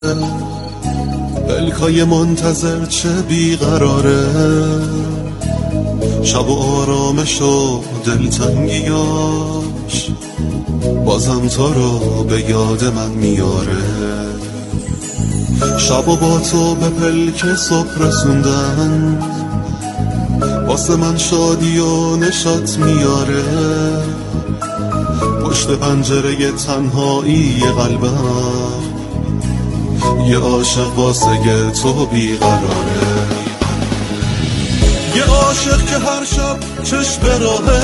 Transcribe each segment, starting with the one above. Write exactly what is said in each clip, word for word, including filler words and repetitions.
پلکای منتظر چه بیقراره، شب و آرامش و دلتنگیاش بازم تو رو به یاد من میاره. شب و با تو به پلک صبح رسوندن واسه من شادی و نشاط میاره. پشت پنجره تنهایی قلبم یه عاشق واسه تو بیقراره. یه عاشق که هر شب چشم به راهه،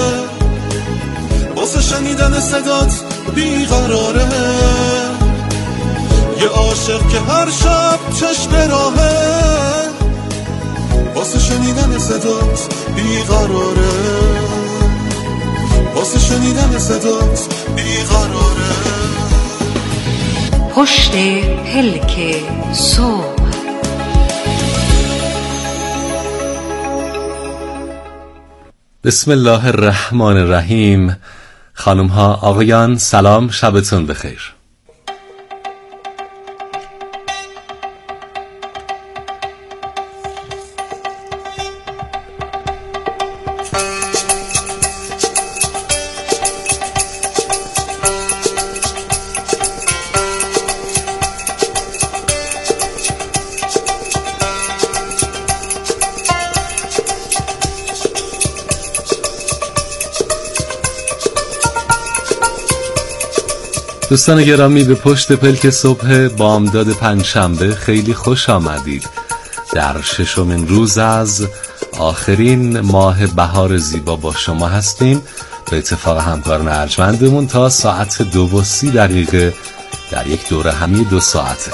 واسه شنیدن صدات بیقراره. یه عاشق که هر شب چشم به راهه، واسه شنیدن صدات بیقراره. واسه شنیدن صدات بیقراره. پشت پلک صبح. بسم الله الرحمن الرحیم. خانم ها آقایان سلام، شبتون بخیر. دوستان گرامی، به پشت پلک صبح بامداد پنجشنبه خیلی خوش آمدید. در ششمین روز از آخرین ماه بهار زیبا با شما هستیم. به اتفاق همکاران ارجمندمون تا ساعت دو و سی دقیقه در یک دوره همی دو ساعته.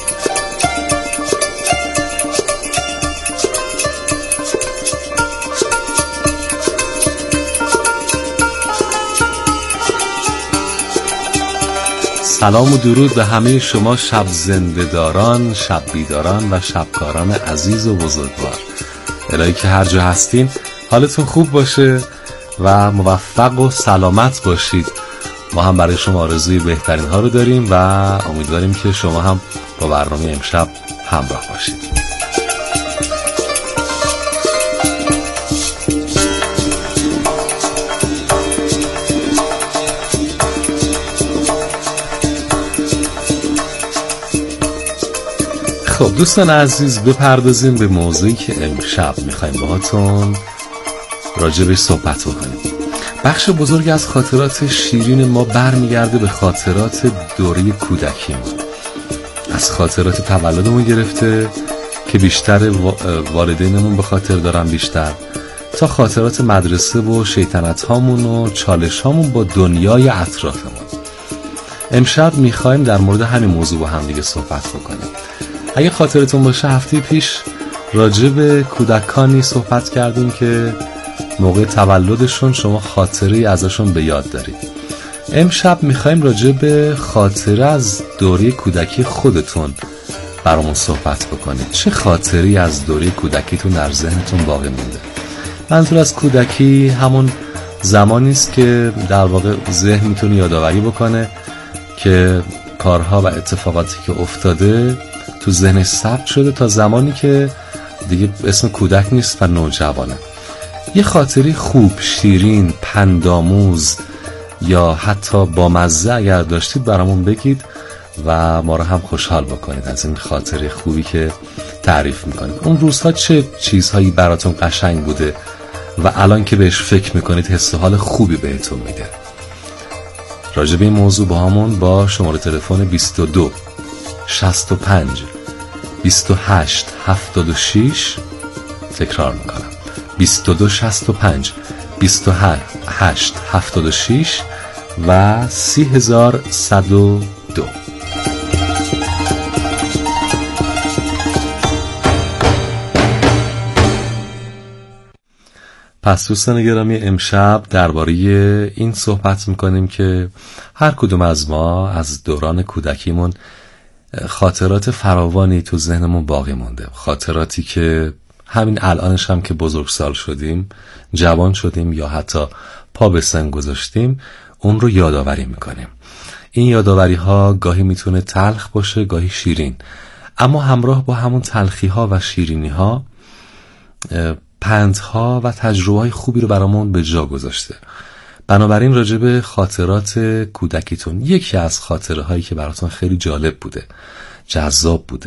سلام و درود به همه شما شب زنده داران، شب بیداران و شبکاران عزیز و بزرگوار. الهی که هر جا هستین حالتون خوب باشه و موفق و سلامت باشید. ما هم برای شما آرزوی بهترین ها رو داریم و امیدواریم که شما هم با برنامه امشب همراه باشید. خب دوستان عزیز، بپردازیم به موضوعی که امشب میخوایم باهاتون راجبش صحبت بکنیم. بخش بزرگ از خاطرات شیرین ما برمیگرده به خاطرات دوره کودکیمون، از خاطرات تولدمون گرفته که بیشتر والدینمون به خاطر دارن بیشتر، تا خاطرات مدرسه و شیطنت هامون و چالش هامون با دنیای اطرافمون. امشب میخوایم در مورد همین موضوع با هم دیگه صحبت بکنیم. اگه خاطرتون باشه هفته پیش راجع به کودکانی صحبت کردیم که موقع تولدشون شما خاطری ازشون به یاد دارید. امشب میخوایم راجع به خاطره از دوره کودکی خودتون برامون صحبت بکنید. چه خاطری از دوره کودکیتون در ذهنتون باقی مونده؟ منظور از کودکی همون زمانی است که در واقع ذهن میتونه یادآوری بکنه که کارها و اتفاقاتی که افتاده تو ذهنش ثبت شده تا زمانی که دیگه اسم کودک نیست و نوجوانه. یه خاطری خوب، شیرین، پندآموز یا حتی بامزه اگر داشتید برامون بگید و ما رو هم خوشحال بکنید از این خاطره خوبی که تعریف میکنید. اون روزها چه چیزهایی براتون قشنگ بوده و الان که بهش فکر میکنید حس و حال خوبی بهتون میده؟ راجع به این موضوع با همون با شماره تلفن بیست و دو شصت و پنج بیست و هشت هفتاد و شش تکرار میکنم، بیست و دو شصت و پنج بیست و هشت هفتاد و شش و سی هزار صد و دو. پس دوستان گرامی، امشب درباره این صحبت میکنیم که هر کدوم از ما از دوران کودکیمون خاطرات فراوانی تو ذهنمون باقی مونده، خاطراتی که همین الانش هم که بزرگسال شدیم، جوان شدیم یا حتی پا به سن گذاشتیم اون رو یادآوری میکنیم. این یادآوری ها گاهی میتونه تلخ باشه، گاهی شیرین، اما همراه با همون تلخی ها و شیرینی ها پندها و تجربه های خوبی رو برامون به جا گذاشته. بنابراین راجع به خاطرات کودکیتون، یکی از خاطره هایی که براتون خیلی جالب بوده، جذاب بوده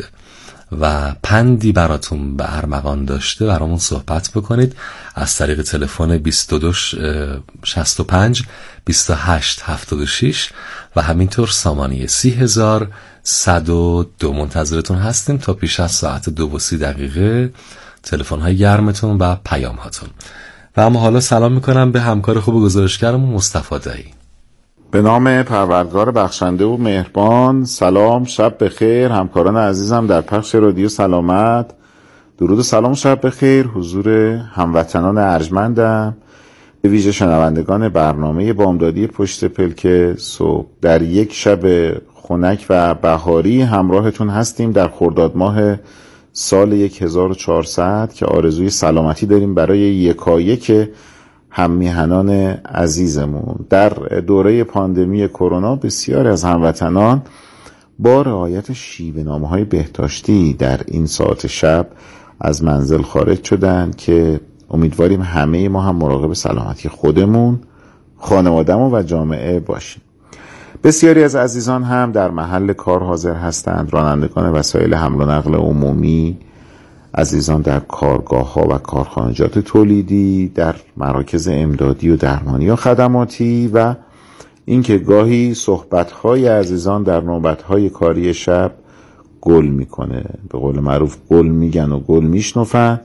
و پندی براتون به ارمغان داشته برامون صحبت بکنید از طریق تلفن بیست و دو شصت و پنج بیست و هشت هفتاد و شش و همینطور سامانه سی هزار صد و دو. منتظرتون هستیم تا پیش از ساعت دو و سی دقیقه، تلفن های گرمتون و پیام هاتون. و اما حالا سلام میکنم به همکار خوب گزارشگرمون مصطفی دایی. به نام پروردگار بخشنده و مهربان. سلام، شب بخیر همکاران عزیزم در پخش رادیو سلامت. درود و سلام، شب بخیر حضور هموطنان ارجمندم، به ویژه شنوندگان برنامه بامدادی پشت پلک صبح. در یک شب خنک و بهاری همراهتون هستیم در خرداد ماه سال هزار و چهارصد که آرزوی سلامتی داریم برای یکایک هم میهنان عزیزمون. در دوره پاندمی کرونا بسیار از هموطنان با رعایت شیوه‌نامه‌های بهداشتی در این ساعت شب از منزل خارج شدند که امیدواریم همه ما هم مراقب سلامتی خودمون، خانواده‌مون و جامعه باشیم. بسیاری از عزیزان هم در محل کار حاضر هستند، رانندگان وسایل حمل و نقل عمومی، عزیزان در کارگاه ها و کارخانجات تولیدی، در مراکز امدادی و درمانی یا خدماتی و اینکه گاهی صحبت های عزیزان در نوبت های کاری شب گل میکنه. به قول معروف گل میگن و گل میشنفن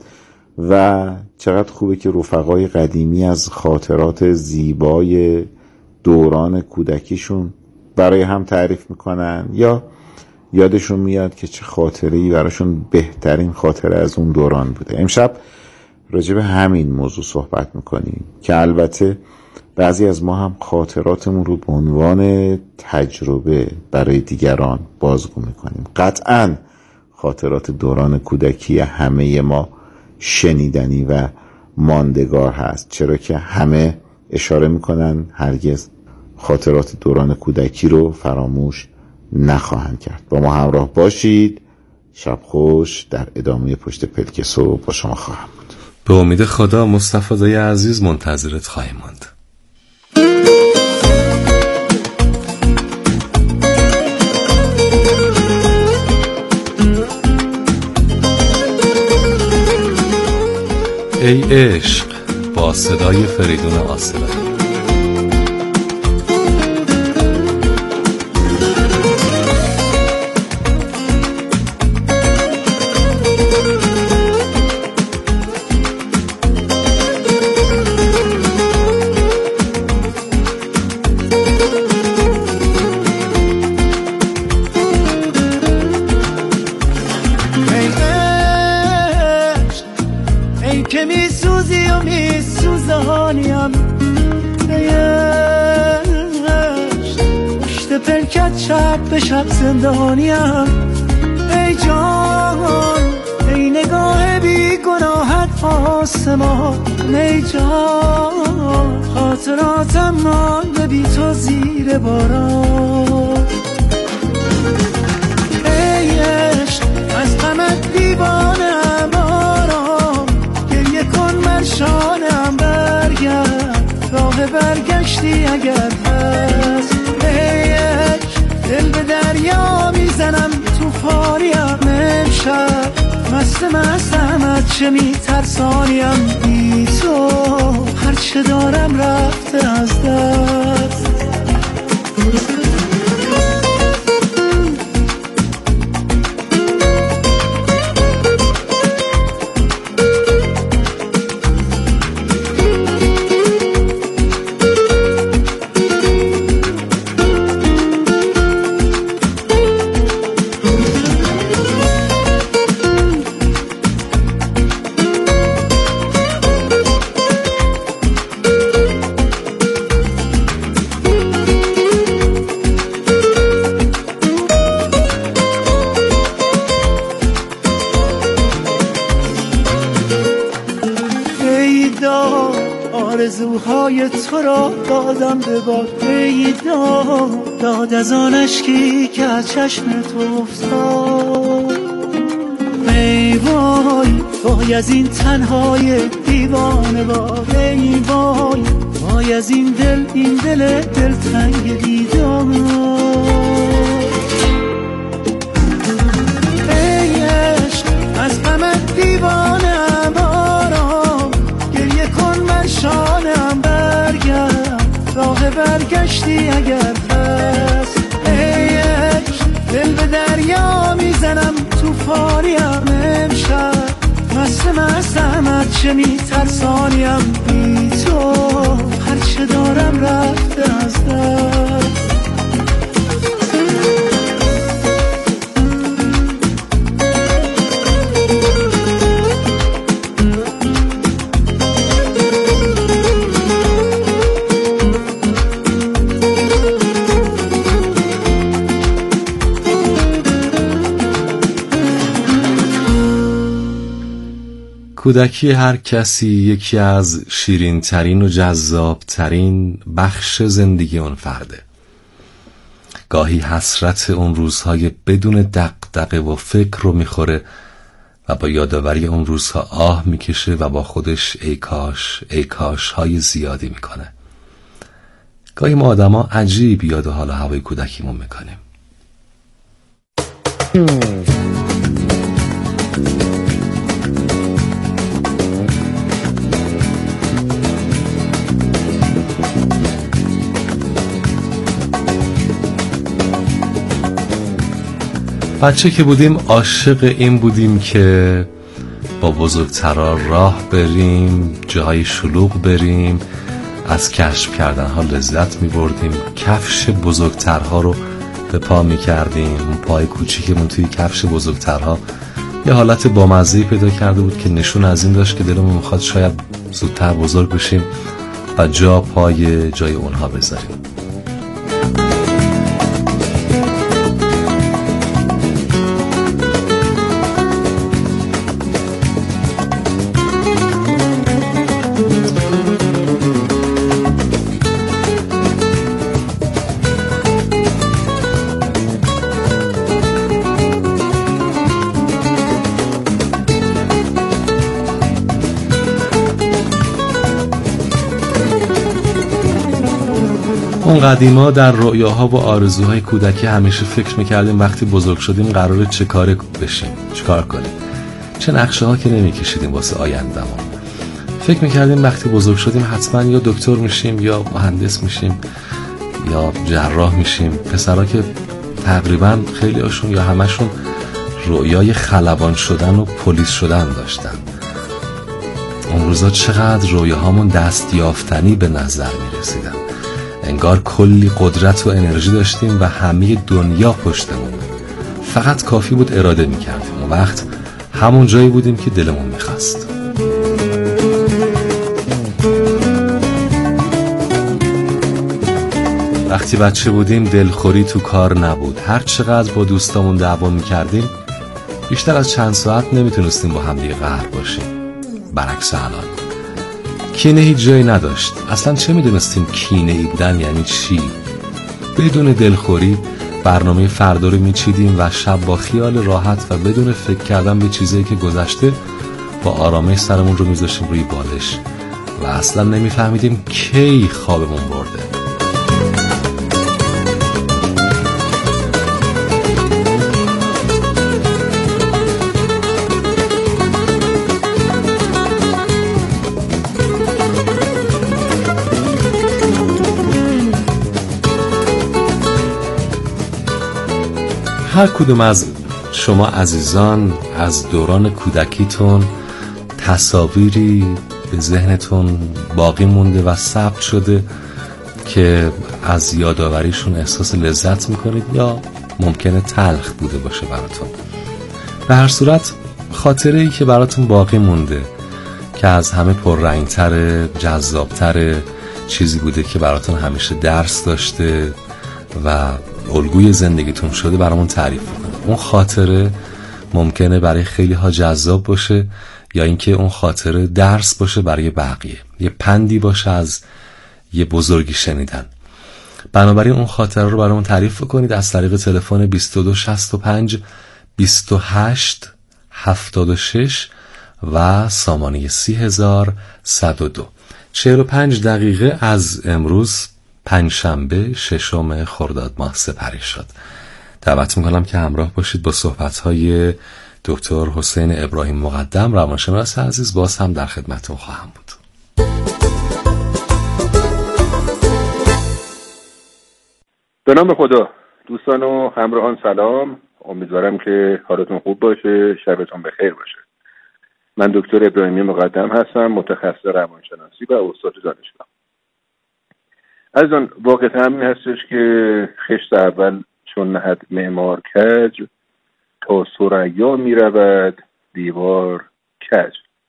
و چقدر خوبه که رفقای قدیمی از خاطرات زیبای دوران کودکیشون برای هم تعریف میکنن یا یادشون میاد که چه خاطره‌ای براشون بهترین خاطره از اون دوران بوده. امشب راجع به همین موضوع صحبت میکنیم که البته بعضی از ما هم خاطراتمون رو به عنوان تجربه برای دیگران بازگو میکنیم. قطعاً خاطرات دوران کودکی همه ما شنیدنی و ماندگار هست، چرا که همه اشاره میکنن هرگز خاطرات دوران کودکی رو فراموش نخواهند کرد. با ما همراه باشید. شب خوش. در ادامه پشت پلک صبح با شما خواهم بود. به امید خدا مصطفی دایی عزیز منتظرت خواهیم ماند. ای عشق با صدای فریدون آسلانی. شب به شب زندانیم، ای جان ای نگاه بی گناهت آسمان، ای جان خاطراتم مانده بی تو زیر باران. ای عشق از غمت دیوانم، آرام گریه کن مرشانم، برگرد راه برگشتی اگر هست. دل به دریا میزنم توفانیم، امشب مست مستم از چه میترسانیم، بی تو هرچه دارم رفته از دست. آرزوهای تو را دادم به باد، ای داد داد از آن اشکی که از چشم تو افتاد. ای وای وای از این تنهای دیوانه وای، ای وای وای از این دل این دل دلتنگ دیدار. ای عشق از غمت دیوانم، آرام گریه کن بر شانم، برگرد راه برگشتی اگر هست. ای عشق دل به دریا میزنم، توفانیم امشب، مست مستم از چه میترسانیم، بی تو هرچه دارم رفته از دست. کودکی هر کسی یکی از شیرین ترین و جذاب ترین بخش زندگی اون فرده. گاهی حسرت اون روزهای بدون دغدغه و فکر رو میخوره و با یادآوری اون روزها آه میکشه و با خودش ای کاش ای کاش های زیادی میکنه. گاهی ما آدم ها عجیب یاد و حال هوای کودکیمون میکنیم. بچه که بودیم عاشق این بودیم که با بزرگترها راه بریم، جاهای شلوغ بریم، از کشف کردن ها لذت می بردیم، کفش بزرگترها رو به پا می کردیم. اون پای کوچیکمون توی کفش بزرگترها یه حالت بامزه‌ای پیدا کرده بود که نشون از این داشت که دلمون میخواد شاید زودتر بزرگ بشیم و جا پای جای اونها بذاریم. اون قدیما در رؤیاها و آرزوهای کودکی همیشه فکر میکردیم وقتی بزرگ شدیم قراره چه کاره بشیم، چه کار کنیم، چه نقشه ها که نمیکشیدیم واسه آینده‌مون. فکر میکردیم وقتی بزرگ شدیم حتما یا دکتر میشیم یا مهندس میشیم یا جراح میشیم. پسرها که تقریبا خیلی هاشون یا همشون رؤیای خلبان شدن و پلیس شدن داشتن. اون روزا چقدر رؤیاهامون دست یافتنی به نظر میرسیدن، انگار کلی قدرت و انرژی داشتیم و همه دنیا پشتمون، فقط کافی بود اراده میکردیم و وقت همون جایی بودیم که دلمون میخواست. وقتی بچه بودیم دلخوری تو کار نبود. هر چقدر با دوستامون دعوا میکردیم بیشتر از چند ساعت نمیتونستیم با هم دیگه قهر باشیم. برعکس الان کینه هیچ جایی نداشت. اصلا چه میدونستیم کینه ای بودن یعنی چی؟ بدون دلخوری برنامه فردا رو میچیدیم و شب با خیال راحت و بدون فکر کردن به چیزایی که گذشته با آرامش سرمون رو میذاشیم روی بالش و اصلا نمیفهمیدیم کی خوابمون برده. هر کدوم از شما عزیزان از دوران کودکیتون تصاویری به ذهنتون باقی مونده و ثبت شده که از یادآوریشون احساس لذت میکنید یا ممکنه تلخ بوده باشه براتون. به هر صورت خاطره ای که براتون باقی مونده که از همه پررنگتر، جذابتر، چیزی بوده که براتون همیشه درس داشته و الگوی زندگیتون شده برامون تعریف کنه. اون خاطره ممکنه برای خیلی ها جذاب باشه یا اینکه اون خاطره درس باشه برای بقیه. یه پندی باشه از یه بزرگی شنیدن. بنابراین اون خاطره رو برامون تعریف کنید از طریق تلفن بیست و دو شصت و پنج بیست و هشت هفتاد و شش و سامانه سی هزار صد و دو. چهل و پنج دقیقه از امروز پنجشنبه ششم خرداد ماه سپری شد. دعوت میکنم که همراه باشید با صحبت‌های دکتر حسین ابراهیم مقدم، روانشناس عزیز. باز هم در خدمتتون خواهم بود. به نام خدا. دوستان و همراهان سلام. امیدوارم که حالتون خوب باشه، شبتون بخیر باشه. من دکتر ابراهیمی مقدم هستم، متخصص روانشناسی و استاد دانشگاه. عزیزان، واقعیت همین هستش که خشت اول چون نهد معمار کج، تا ثریا می رود دیوار کج.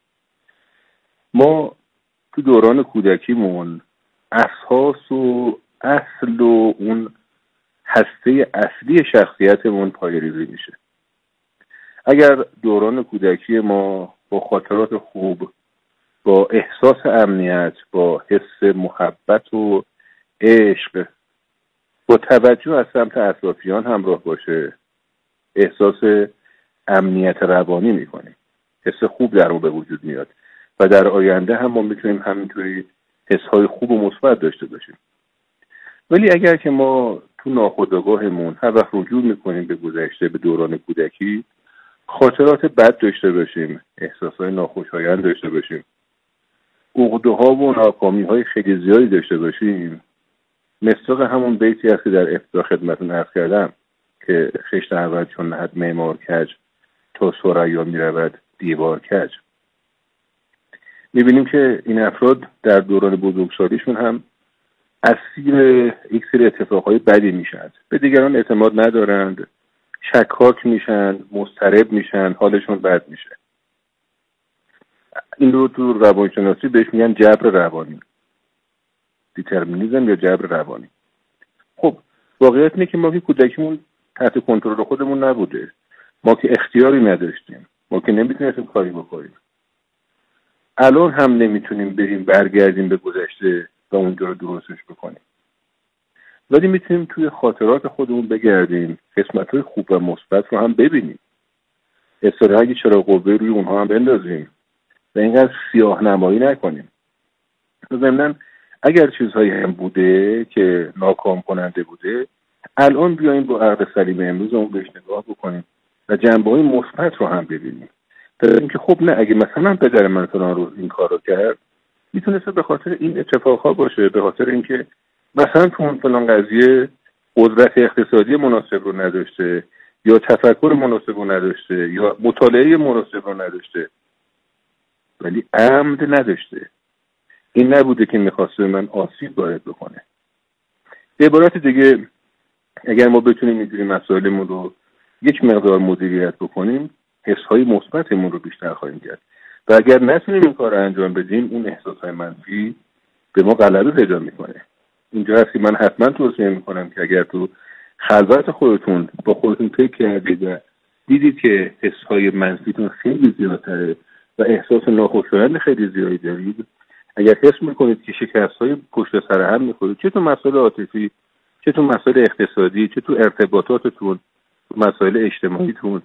ما تو دوران کودکیمون اساس و اصل و اون هسته اصلی شخصیتمون پایه‌ریزی میشه. اگر دوران کودکی ما با خاطرات خوب، با احساس امنیت، با حس محبت و عشق، با توجه از سمت اطرافیان همراه باشه، احساس امنیت روانی میکنیم، حس خوب در اون به وجود میاد و در آینده هم ما میتونیم همینطوری حسهای خوب و مثبت داشته باشیم. ولی اگر که ما تو ناخودآگاهمون هر وقت رجوع میکنیم به گذشته، به دوران کودکی، خاطرات بد داشته باشیم، احساسهای ناخوشایند داشته باشیم، عقده‌ها و ناکامی‌های خیلی زیادی داشته باشیم، مصداق همون بیتی هست که در ابتدا خدمتتون عرض کردم که خشت اول چون نهد معمار کج، تا ثریا میرود دیوار کج. میبینیم که این افراد در دوران بزرگسالیشون هم اسیر یک سری اتفاقهای بدی میشن، به دیگران اعتماد ندارند، شکاک میشن، مضطرب میشن، حالشون بد میشه. این رو تو روانشناسی بهش میگن جبر روانی، دیترمینیزم یا جبر روانی. خب واقعیت اینه که ما که کودکیمون تحت کنترل خودمون نبوده، ما که اختیاری نداشتیم، ما که نمیتونستیم کاری بکنیم. الان هم نمیتونیم بریم برگردیم به گذشته و اونجا رو درستش بکنیم، ولی میتونیم توی خاطرات خودمون بگردیم، قسمت‌های خوب و مثبت رو هم ببینیم، استراتژی چراغ قوه روی اونها هم بندازیم و اینقدر سیاه نمایی نکنیم. ضمناً اگر چیزهایی هم بوده که ناکام کننده بوده، الان بیاییم با عقل سلیم امروز اون بهش نگاه بکنیم و جنبه‌های مثبت رو هم ببینیم. در اینکه خب نه، اگه مثلا پدر من فلان روز این کارو کرد، میتونسته به خاطر این اتفاقها باشه، به خاطر اینکه مثلا تو اون فلان قضیه قدرت اقتصادی مناسب رو نداشته، یا تفکر مناسب رو نداشته، یا مطالعه مناسب رو نداشته، ولی عمد نداشته. این نبوده که میخواسته من آسیب وارد بکنه. به عبارت دیگه، اگر ما بتونیم اینجوری مسائلمون رو یک مقدار مدیریت بکنیم، حسهای مثبتمون رو بیشتر خواهیم کرد. و اگر نتونیم این کار رو انجام بدیم، اون احساسهای منفی به ما غلبه پیدا میکنه. اینجا هست که من حتما توصیه میکنم که اگر تو خلوت خودتون با خودتون فکر کردید و دیدید که حسهای منفیتون خیلی زیادتره و احساس ناخوشایند خیلی زیادی دارید، اگر حس میکنید که شکست‌های پشت سر هم میخورید، چه تو مسائل عاطفی، چه تو مسائل اقتصادی، چه تو ارتباطاتتون، تو مسائل اجتماعیتون،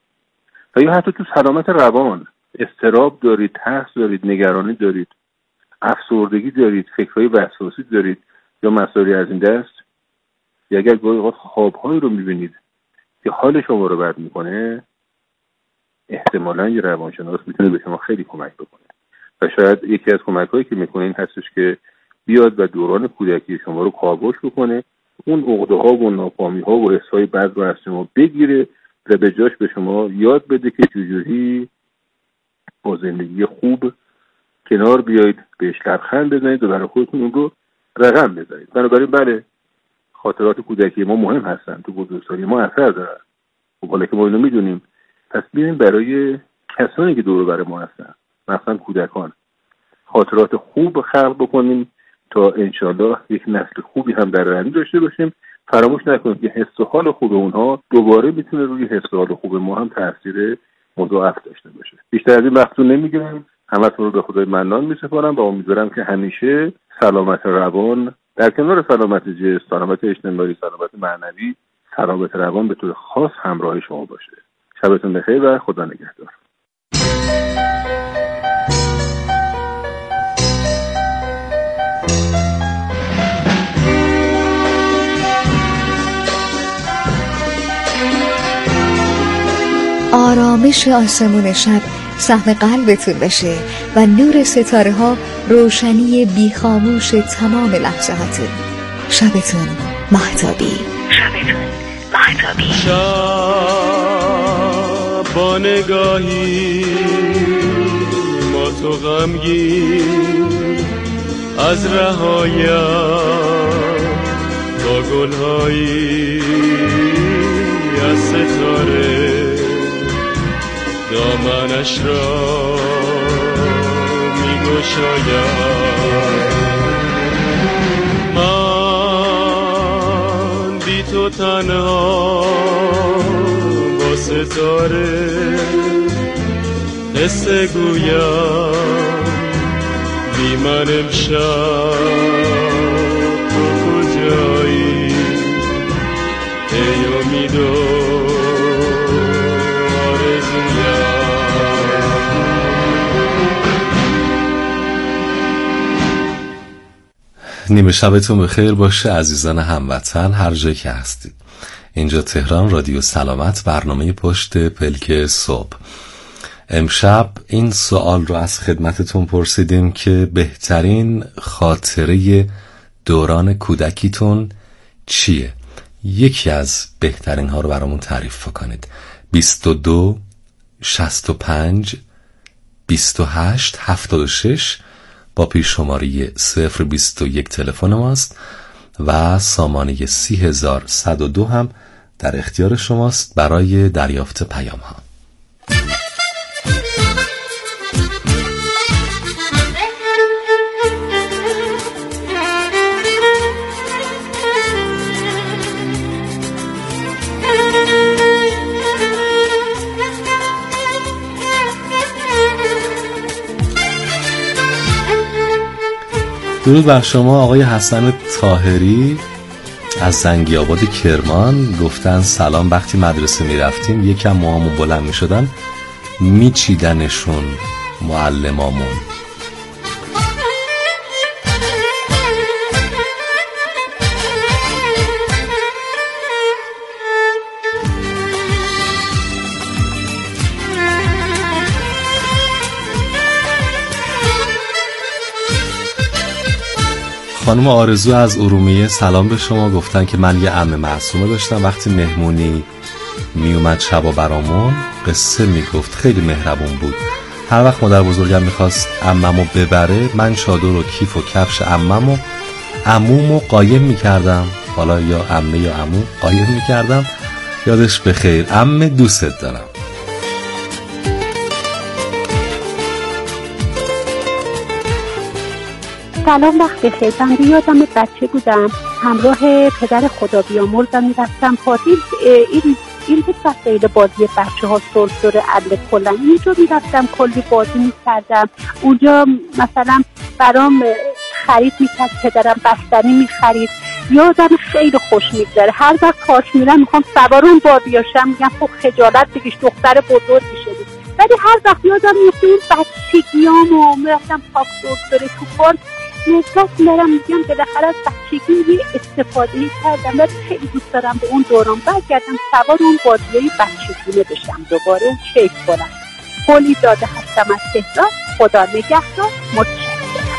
و یا حتی تو سلامت روان، اضطراب دارید، ترس دارید، نگرانی دارید، افسردگی دارید، فکرهای وسواسی دارید یا مسائلی از این دست، یا اگر گاهی اوقات خواب‌هایی رو میبینید که حال شما رو بد میکنه، احتمالاً یه روانشناس میتونه به شما خیلی کمک بکنه. و شاید یکی از کمک‌هایی که میکنه این هستش که بیاد و دوران کودکی شما رو کاوش بکنه، اون عقده‌ها و ناکامی‌ها و حس‌های بد رو از شما بگیره و به جاش به شما یاد بده که چجوری با زندگی خوب کنار بیایید، بهش لبخند بزنید و برای خودتون اون رو رقم بزنید. بنابراین بله، خاطرات کودکی ما مهم هستن، تو بزرگسالی ما اثر دارن. خب حالا که ما اینو میدونیم، پس بیایم برای کسانی که دور و بر ما هستن، مثلا کودکان، خاطرات خوب خلق بکنیم تا انشالله یک نسل خوبی هم در آینده داشته باشیم. فراموش نکنید که حس و حال خوب اونها دوباره میتونه روی حس و حال خوب ما هم تاثیر مضاعف داشته باشه. بیشتر از این وقتو نمیگیرم، همتون رو به خدای منان میسپارم و امیدوارم که همیشه سلامت روان در کنار سلامت جسم، سلامت اجتماعی، سلامت معنوی، سلامت روان به طور خاص همراه شما باشه. شبتون بخیر و خدا نگهدار. آرامش آسمون شب سهم قلبتون بشه و نور ستاره ها روشنی بیخاموش تمام لحظاتون. شبتون مهتابی. شبتون مهتابی. شب با نگاهی ما تو غمگین از رهایت با گلهایی از ستاره دامنش را می گشاید. من بی تو تنها با ستاره قصه گویم، بی من امشب تو کجایی ای امید و نیمه شبتون بخیر باشه عزیزان هموطن هر جایی که هستید. اینجا تهران، رادیو سلامت، برنامه پشت پلک صبح. امشب این سوال رو از خدمتتون پرسیدیم که بهترین خاطره دوران کودکیتون چیه؟ یکی از بهترین ها رو برامون تعریف کنید. بیست و دو شصت و پنج بیست و هشت هفتاد و شش با پیش شماره صفر بیست و یک تلفن ماست و سامانه سی هزار صد و دو هم در اختیار شماست برای دریافت پیام ها. درود بر شما آقای حسن طاهری از زنگی‌آباد کرمان. گفتن سلام، وقتی مدرسه می رفتیم یکم موهامون بلند می شدن می چیدنشون معلمامون. خانم آرزو از ارومیه سلام به شما. گفتن که من یه عمه معصومه داشتم، وقتی مهمونی می اومد شبا برامون قصه می گفت، خیلی مهربون بود. هر وقت مادر بزرگم میخواست عممو ببره من چادر و کیف و کفش عممو عمومو قایم میکردم، حالا یا عمه یا عمو قایم میکردم. یادش بخیر، عمه دوست دارم. سلام، وقت بخیر. بنده یادم بچه بودم همراه پدر خدا بیامرزم میرفتم پارتی. این این بود وسایل بازی بچه ها سرسر عدل کلن اینجا میرفتم کلی بازی میکردم. اونجا مثلا برام خرید میکرد پدرم، بستنی میخرید. یادم خیلی خوش میگذره. هر وقت کاش میرم میخوام سوار اون بادیاشم، میگم خب خجالت بکش دختر بزرگی شدی. ولی هر وقت یادم میفته اون بچگیامو میرفتم پاک سرسره تو پارک نزدک میرم، میگم بالاخره از بچگی یه استفاده کردم و خیلی دوست دارم به اون دوران برگردم، سوار اون بادیای بچگونه بشم دوباره اون کیف کنم. قولی داده هستم از تهران. خدا نگهدار. متشکرم.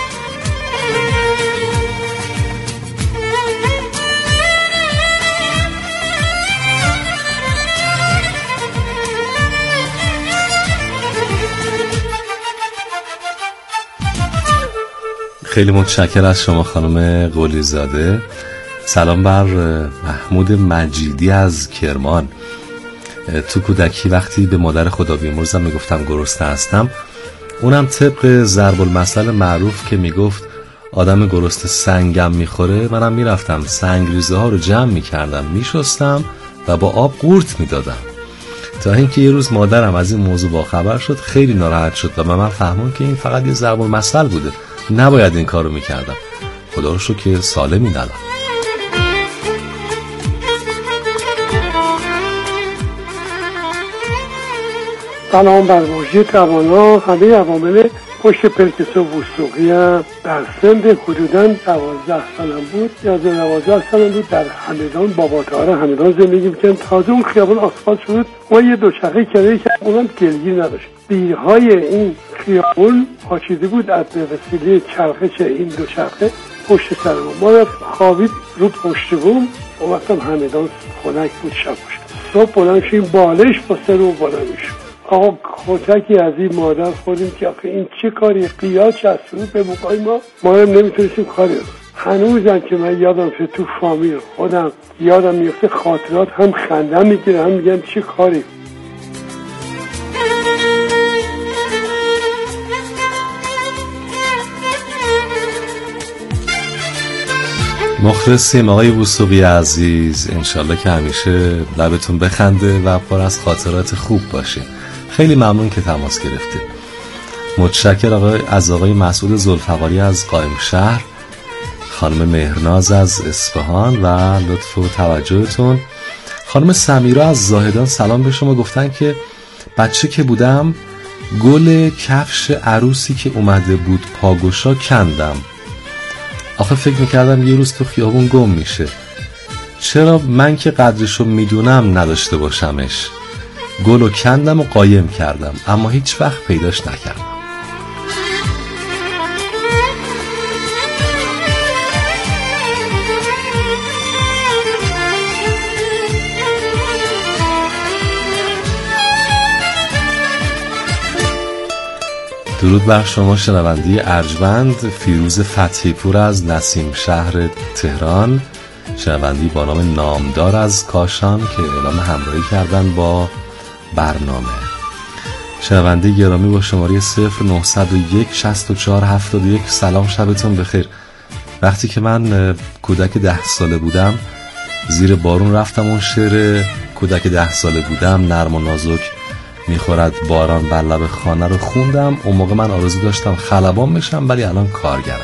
خیلی متشکر از شما خانم قولی زاده. سلام بر محمود مجیدی از کرمان. تو کودکی وقتی به مادر خدا بیامرزم میگفتم گرسنه هستم، اونم طبق ضرب المثل معروف که میگفت آدم گرسنه سنگم میخوره، منم میرفتم سنگریزه ها رو جمع میکردم، میشستم و با آب قورت میدادم. تا اینکه یه روز مادرم از این موضوع باخبر شد، خیلی ناراحت شد و من فهمون که این فقط یه ضرب المثل بوده، نباید این کارو میکردم. خدا رو شکر که سالمی الان. سلام بر واژه توانا. همه عوامل پشت پرکس و وثوقی هم در سن حدوداً دوازده سالم بود، یازده دوازده سالم بود. در همدان، بابا طاهر همدان زندگی می‌کردم. تازه اون خیابان آسفالت شد، ما یه دوچرخه کرایه کردیم، اونم گلگیر نداشت. بیرهای این خیابان پاشیده بود از به وسیله چرخش این دوچرخه پشت سر ما. ما رفت خوابید رو پشت بوم. اون وقت هم همدان خنک بود، شب بود. صبح بلند شدیم، بالش با سر رو بالا میشد. آقا کتکی از این مادر خوردیم که آخه این چه کاری، قیاد چسته بود به بوقای ما، ما هم نمیتونستیم کاری رو. هنوزم که من یادم که تو فامیل خودم یادم میفته خاطرات، هم خندم میگیره هم میگم چه کاری. مخلصیم آقای وثوقی عزیز، انشالله که همیشه لبتون بخنده و پر از خاطرات خوب باشه. خیلی ممنون که تماس گرفتید. متشکر آقای از آقای مسعود ذوالفقاری از قائم شهر، خانم مهرناز از اصفهان و لطف و توجهتون. خانم سمیرا از زاهدان سلام به شما، گفتن که بچه که بودم گل کفش عروسی که اومده بود پاگوشا کندم. آخه فکر میکردم یه روز تو خیابون گم میشه، چرا من که قدرشو میدونم نداشته باشمش. گلو کندم و قایم کردم، اما هیچ وقت پیداش نکردم. درود بر شما شنونده ارجمند. فیروز فتحی پور از نسیم شهر تهران، شنونده با نام نامدار از کاشان که اعلام همراهی کردن با برنامه. شنونده گرامی با شماره صفر نهصد و یک شصت و چهار هفتاد و یک، سلام، شبتون بخیر. وقتی که من کودک ده ساله بودم زیر بارون رفتم اون شعر کودک ده ساله بودم نرم و نازک میخورد باران بر لب خانه رو خوندم. اون موقع من آرزو داشتم خلبان بشم، ولی الان کارگرم.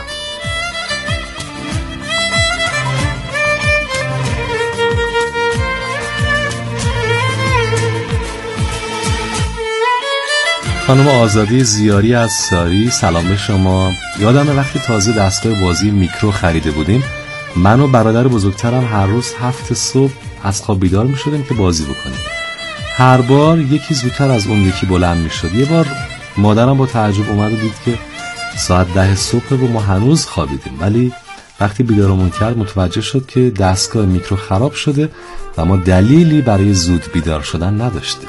خانم آزادی زیاری از ساری، سلام به شما. یادمه وقتی تازه دستگاه بازی میکرو خریده بودیم، من و برادر بزرگترم هر روز هفت صبح از خواب بیدار می شدیم که بازی بکنیم. هر بار یکی زودتر از اون یکی بلند می شد. یه بار مادرم با تعجب اومد و دید که ساعت ده صبح و ما هنوز خوابیدیم، ولی وقتی بیدارمون کرد متوجه شد که دستگاه میکرو خراب شده و ما دلیلی برای زود بیدار شدن نداشتیم.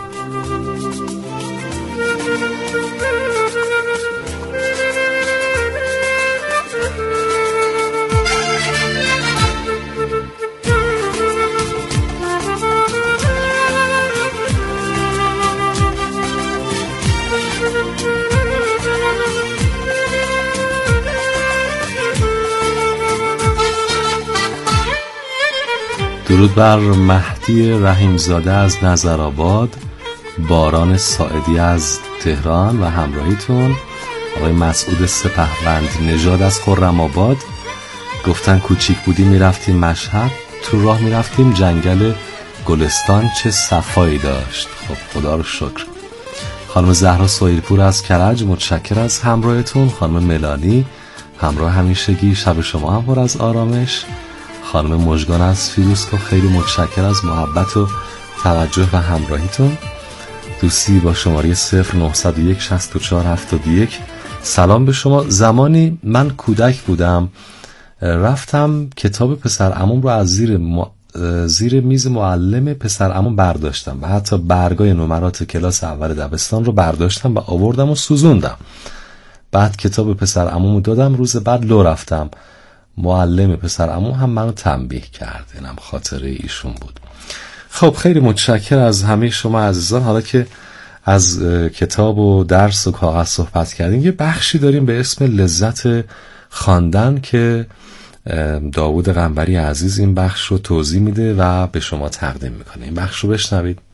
درود بر مهدی رحیمزاده از نظرآباد، باران ساعدی از تهران و همراهیتون. آقای مسعود سپهبند نژاد از خرم‌آباد گفتن کوچیک بودیم میرفتیم مشهد، تو راه میرفتیم جنگل گلستان چه صفایی داشت. خب خدا رو شکر. خانم زهرا سهیلپور از کرج، متشکر از همراهتون. خانم ملانی همراه همیشگی، شب شما هم پر از آرامش. خانم مژگان از فیروزکو، خیلی متشکر از محبت و توجه و همراهیتون. دوستی با شماره صفر نهصد و یک شصت و چهار هفتاد و یک، سلام به شما. زمانی من کودک بودم، رفتم کتاب پسر عموم رو از زیر م... زیر میز معلم پسر عموم برداشتم و حتی برگای نمرات کلاس اول دبستان رو برداشتم و آوردم و سوزوندم. بعد کتاب پسر عموم رو دادم، روز بعد لو رفتم، معلم پسر عموم هم منو تنبیه کرد. اینم خاطره ایشون بود. خب خیلی متشکر از همه شما عزیزان. حالا که از کتاب و درس و کاغذ صحبت کردیم، یه بخشی داریم به اسم لذت خواندن که داوود قنبری عزیز این بخش رو توضیح میده و به شما تقدیم میکنه. این بخش رو بشنوید.